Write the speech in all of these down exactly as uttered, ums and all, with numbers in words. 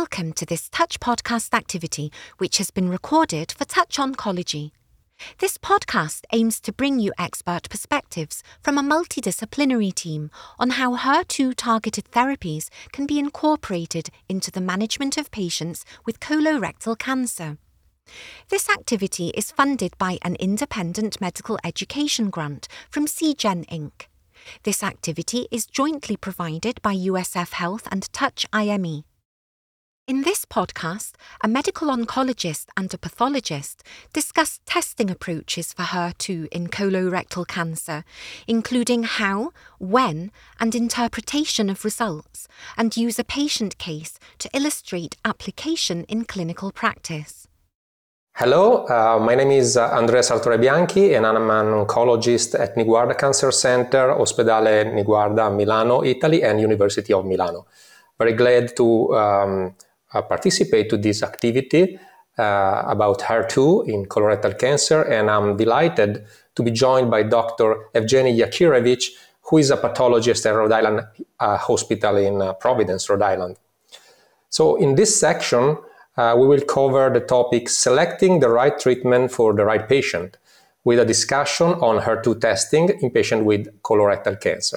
Welcome to this Touch podcast activity, which has been recorded for Touch Oncology. This podcast aims to bring you expert perspectives from a multidisciplinary team on how H E R two targeted therapies can be incorporated into the management of patients with colorectal cancer. This activity is funded by an independent medical education grant from Seagen Incorporated. This activity is jointly provided by U S F Health and Touch I M E. In this podcast, a medical oncologist and a pathologist discuss testing approaches for H E R two in colorectal cancer, including how, when, and interpretation of results, and use a patient case to illustrate application in clinical practice. Hello, uh, my name is uh, Andrea Sartore Bianchi and I'm an oncologist at Niguarda Cancer Center, Ospedale Niguarda, Milano, Italy, and University of Milano. Very glad to um, uh, participate to this activity uh, about H E R two in colorectal cancer, and I'm delighted to be joined by Doctor Evgeny Yakirevich, who is a pathologist at Rhode Island uh, Hospital in uh, Providence, Rhode Island. So in this section, Uh, we will cover the topic selecting the right treatment for the right patient, with a discussion on H E R two testing in patients with colorectal cancer.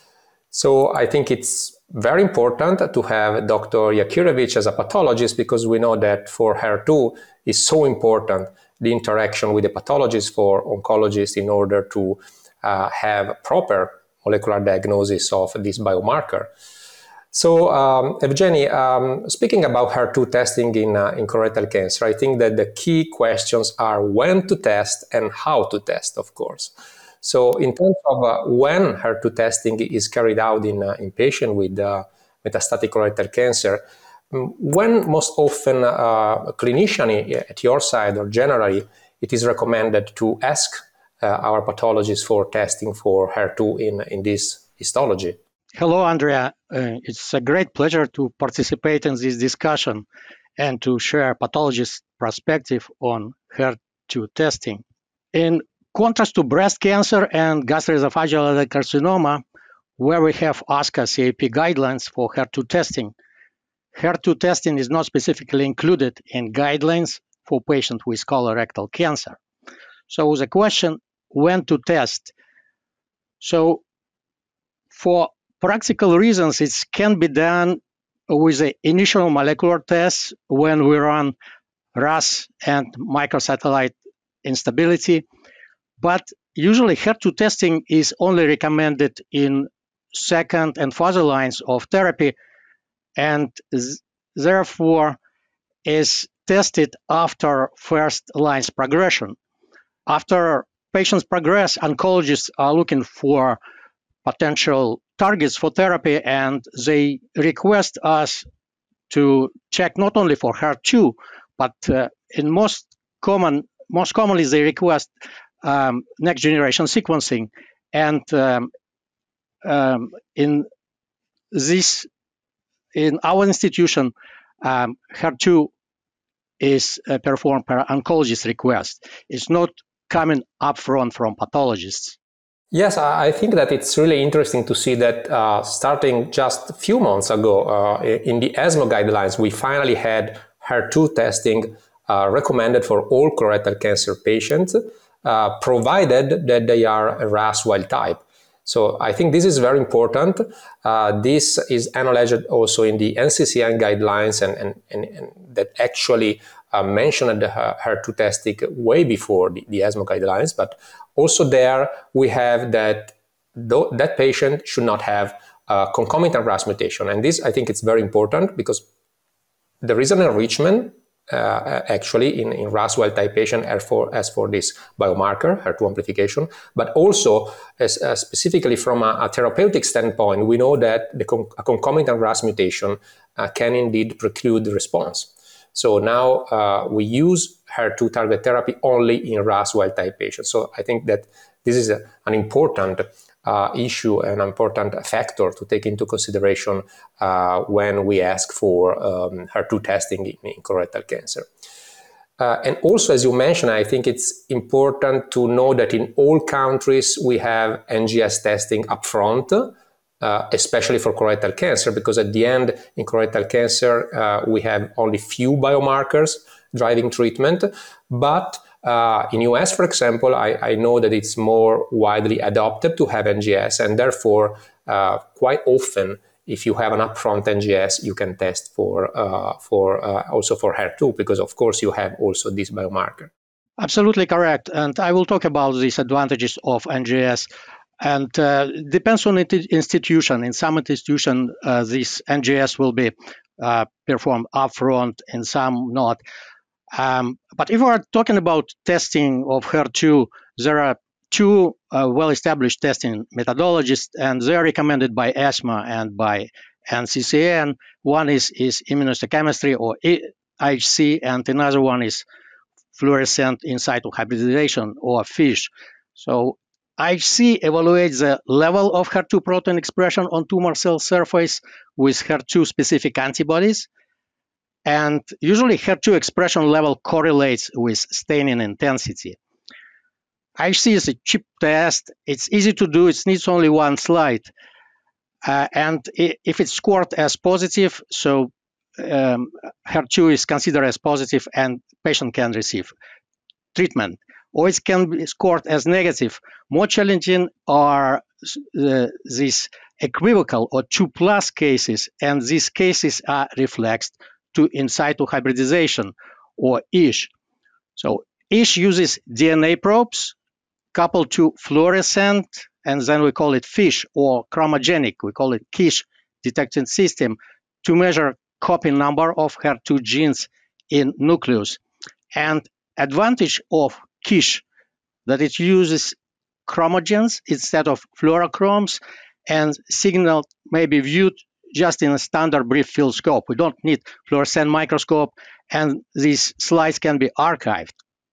So I think it's very important to have Doctor Yakirevich as a pathologist, because we know that for H E R two is so important, the interaction with the pathologist for oncologists in order to uh, have proper molecular diagnosis of this biomarker. So, um, Evgeny, um, speaking about H E R two testing in, uh, in colorectal cancer, I think that the key questions are when to test and how to test, of course. So, in terms of uh, when H E R two testing is carried out in, uh, in patients with uh, metastatic colorectal cancer, when most often uh, a clinician at your side or generally, it is recommended to ask uh, our pathologist for testing for H E R two in, in this histology? Hello, Andrea. Uh, it's a great pleasure to participate in this discussion and to share pathologist's perspective on H E R two testing. In contrast to breast cancer and gastroesophageal adenocarcinoma, where we have ASCA C A P guidelines for H E R two testing, H E R two testing is not specifically included in guidelines for patients with colorectal cancer. So the question, when to test? So for practical reasons, it can be done with the initial molecular tests when we run R A S and microsatellite instability. But usually H E R two testing is only recommended in second and further lines of therapy, and therefore is tested after first lines progression. After patients progress, oncologists are looking for potential targets for therapy, and they request us to check not only for H E R two, but uh, in most common, most commonly they request um, next generation sequencing. And um, um, in this, in our institution, um, H E R two is uh, performed per oncologist request. It's not coming upfront from pathologists. Yes, I think that it's really interesting to see that uh, starting just a few months ago uh, in the ESMO guidelines, we finally had H E R two testing uh, recommended for all colorectal cancer patients, uh, provided that they are a R A S wild type. So I think this is very important. Uh, this is acknowledged also in the N C C N guidelines, and, and, and, and that actually uh, mentioned the H E R two testing way before the, the ESMO guidelines. But also there we have that th- that patient should not have a concomitant R A S mutation. And this, I think it's very important, because there is an enrichment uh, actually in, in R A S wild type patient as for, as for this biomarker, H E R two amplification, but also as, uh, specifically from a, a therapeutic standpoint, we know that the con- a concomitant R A S mutation uh, can indeed preclude response. So now uh, we use H E R two target therapy only in R A S wild type patients. So I think that this is a, an important uh, issue, an important factor to take into consideration uh, when we ask for um, H E R two testing in, in colorectal cancer. Uh, and also, as you mentioned, I think it's important to know that in all countries we have N G S testing upfront uh, especially for colorectal cancer, because at the end, in colorectal cancer, uh, we have only few biomarkers driving treatment. But uh, in U S, for example, I, I know that it's more widely adopted to have N G S, and therefore, uh, quite often, if you have an upfront N G S, you can test for uh, for uh, also for H E R two, because of course you have also this biomarker. Absolutely correct. And I will talk about these advantages of N G S. And uh, depends on the institution. In some institution, uh, this N G S will be uh, performed upfront, in some not. Um, but if we are talking about testing of H E R two, there are two uh, well-established testing methodologies, and they are recommended by ESMA and by N C C N. One is, is immunohistochemistry, or I H C, and another one is fluorescent in situ hybridization, or FISH. So I H C evaluates the level of H E R two protein expression on tumor cell surface with H E R two specific antibodies. And usually H E R two expression level correlates with staining intensity. I H C is a cheap test. It's easy to do. It needs only one slide. Uh, and if it's scored as positive, so um, H E R two is considered as positive and patient can receive treatment. Or it can be scored as negative. More challenging are uh, these equivocal or two plus cases, and these cases are reflexed to in situ hybridization, or ISH. So ISH uses D N A probes coupled to fluorescent, and then we call it FISH, or chromogenic, we call it KISH detection system, to measure copy number of H E R two genes in nucleus. And advantage of KISH that it uses chromogens instead of fluorochromes, and signal may be viewed just in a standard brief field scope. We don't need fluorescent microscope, and these slides can be archived.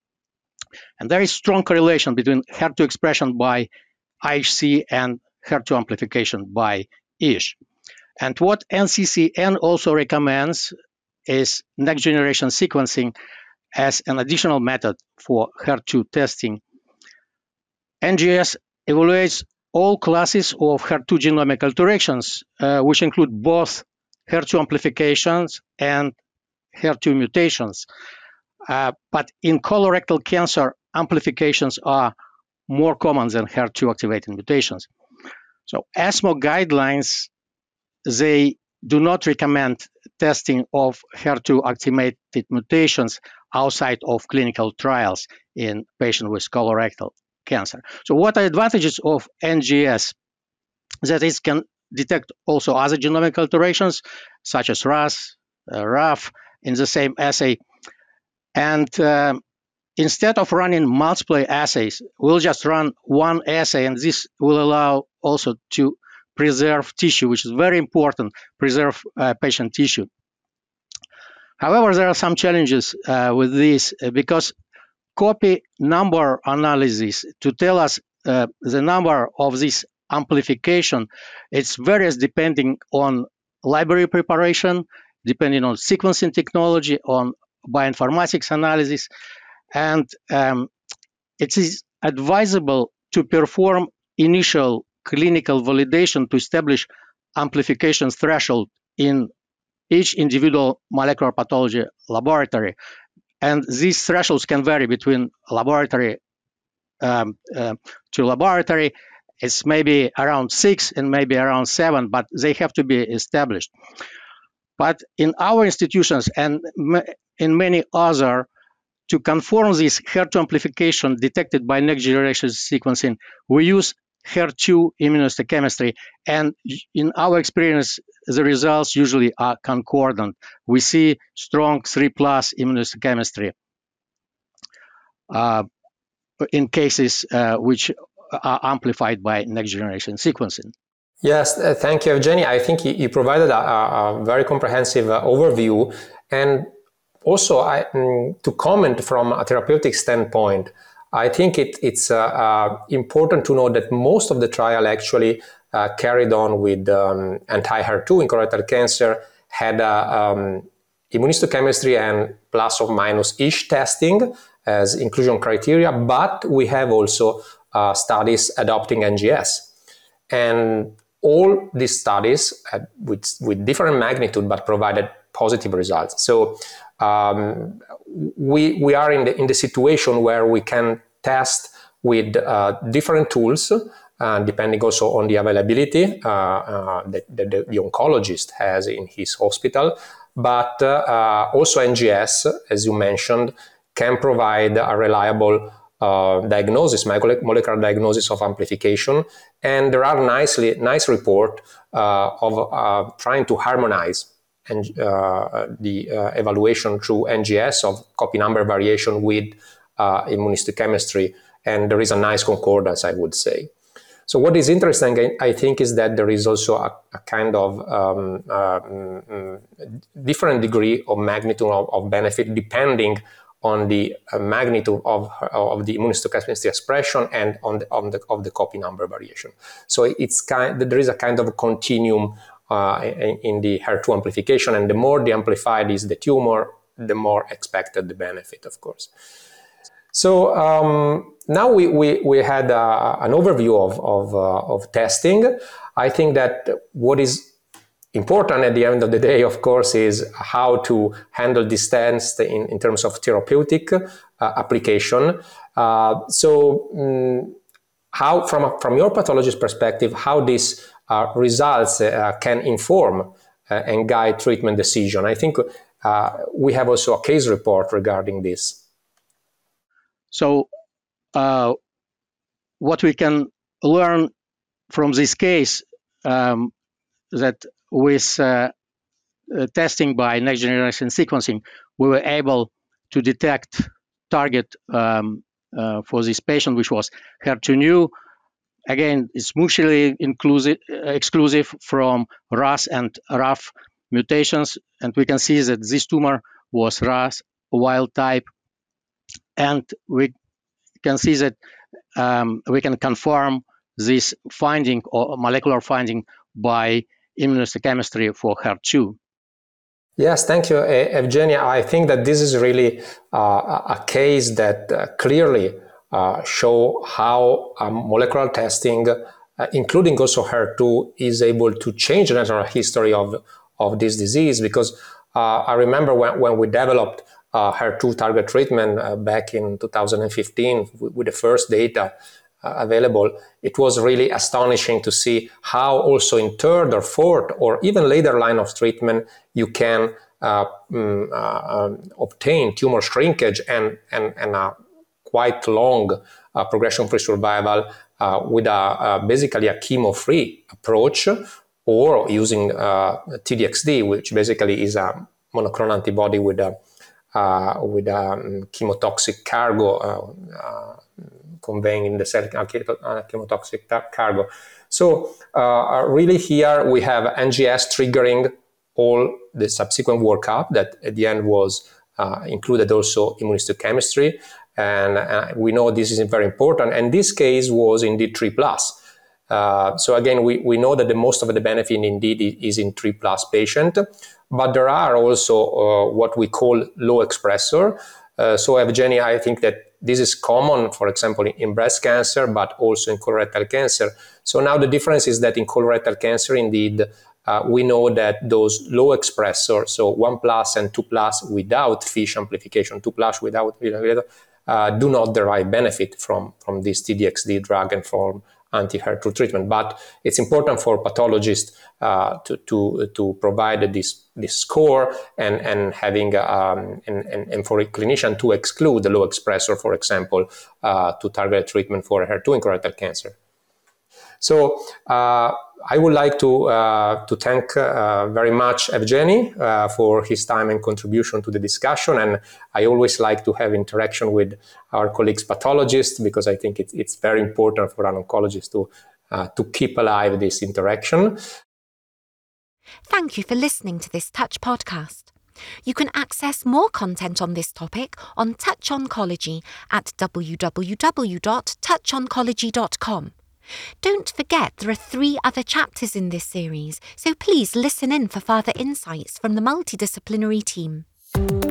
And there is strong correlation between H E R two expression by I H C and H E R two amplification by ISH. And what N C C N also recommends is next generation sequencing as an additional method for H E R two testing. N G S evaluates all classes of H E R two genomic alterations, uh, which include both H E R two amplifications and H E R two mutations. Uh, but in colorectal cancer, amplifications are more common than H E R two activating mutations. So ESMO guidelines, they do not recommend testing of H E R two activated mutations outside of clinical trials in patients with colorectal cancer. So what are advantages of N G S? That it can detect also other genomic alterations, such as R A S, uh, R A F, in the same assay. And uh, instead of running multiple assays, we'll just run one assay, and this will allow also to preserve tissue, which is very important, preserve uh, patient tissue. However, there are some challenges uh, with this, uh, because copy number analysis to tell us uh, the number of this amplification, it's varies depending on library preparation, depending on sequencing technology, on bioinformatics analysis, and um, it is advisable to perform initial clinical validation to establish amplification threshold in each individual molecular pathology laboratory. And these thresholds can vary between laboratory um, uh, to laboratory. It's maybe around six and maybe around seven, but they have to be established. But in our institutions and in many other, to confirm this H E R two amplification detected by next generation sequencing, we use H E R two immunohistochemistry. And in our experience, the results usually are concordant. We see strong three plus immunohistochemistry uh, in cases uh, which are amplified by next generation sequencing. Yes, uh, thank you, Evgeny. I think you, you provided a, a very comprehensive uh, overview. And also, I, mm, to comment from a therapeutic standpoint, I think it, it's uh, uh, important to know that most of the trial actually uh, carried on with um, anti-H E R two in colorectal cancer had uh, um, immunohistochemistry and plus or minus ISH testing as inclusion criteria, but we have also uh, studies adopting N G S. And all these studies uh, with, with different magnitude but provided positive results. So um, we we are in the in the situation where we can test with uh, different tools, uh, depending also on the availability uh, uh, that, that the, the oncologist has in his hospital. But uh, uh, also N G S, as you mentioned, can provide a reliable uh, diagnosis, molecular diagnosis of amplification. And there are nicely nice report uh, of uh, trying to harmonize and uh, the uh, evaluation through N G S of copy number variation with uh, immunohistochemistry, and there is a nice concordance, I would say. So what is interesting, I think, is that there is also a, a kind of um, uh, different degree of magnitude of, of benefit depending on the uh, magnitude of, of the immunohistochemistry expression and on the, on the of the copy number variation. So it's kind, there is a kind of continuum uh, in, in the H E R two amplification, and the more the amplified is the tumor, the more expected the benefit, of course. So um, now we, we, we had uh, an overview of, of, uh, of testing. I think that what is important at the end of the day, of course, is how to handle this test in, in terms of therapeutic uh, application. Uh, so um, how, from, from your pathologist perspective, how these uh, results uh, can inform uh, and guide treatment decision? I think uh, we have also a case report regarding this. So uh, what we can learn from this case, um, that with uh, uh, testing by next generation sequencing, we were able to detect target um, uh, for this patient, which was H E R two neu. Again, it's mutually inclusive, exclusive from R A S and R A F mutations, and we can see that this tumor was R A S wild type. And we can see that um, we can confirm this finding or molecular finding by immunohistochemistry for H E R two. Yes, thank you, Evgenia. I think that this is really uh, a case that uh, clearly uh, show how um, molecular testing, uh, including also H E R two, is able to change the natural history of, of this disease. Because uh, I remember when, when we developed Uh, H E R two target treatment uh, back in two thousand fifteen with, with the first data uh, available, it was really astonishing to see how also in third or fourth or even later line of treatment you can uh, um, uh, um, obtain tumor shrinkage and, and, and a quite long uh, progression-free survival uh, with a, uh, basically a chemo-free approach, or using uh, T D X D, which basically is a monoclonal antibody with a Uh, with a um, chemotoxic cargo uh, uh, conveying in the cell uh, chemotoxic cargo. So uh, really here we have N G S triggering all the subsequent workup that at the end was uh, included also immunohistochemistry, and uh, we know this is very important, and this case was indeed three plus. Uh, so again, we, we know that the most of the benefit indeed is in three plus patient, but there are also uh, what we call low expressor. Uh, so Evgenia, I think that this is common, for example, in breast cancer, but also in colorectal cancer. So now the difference is that in colorectal cancer, indeed, uh, we know that those low expressor, so one plus and two plus without FISH amplification, two plus without, uh, do not derive benefit from, from this T D X D drug and from anti-H E R two treatment. But it's important for pathologists uh, to, to, to provide this, this score and, and having um, and, and, and for a clinician to exclude the low expressor, for example, uh, to target treatment for H E R two in colorectal cancer. So uh, I would like to uh, to thank uh, very much Evgeny uh, for his time and contribution to the discussion, and I always like to have interaction with our colleagues pathologists because I think it's it's very important for an oncologist to uh, to keep alive this interaction. Thank you for listening to this Touch podcast. You can access more content on this topic on Touch Oncology at w w w dot touch oncology dot com. Don't forget there are three other chapters in this series, so please listen in for further insights from the multidisciplinary team.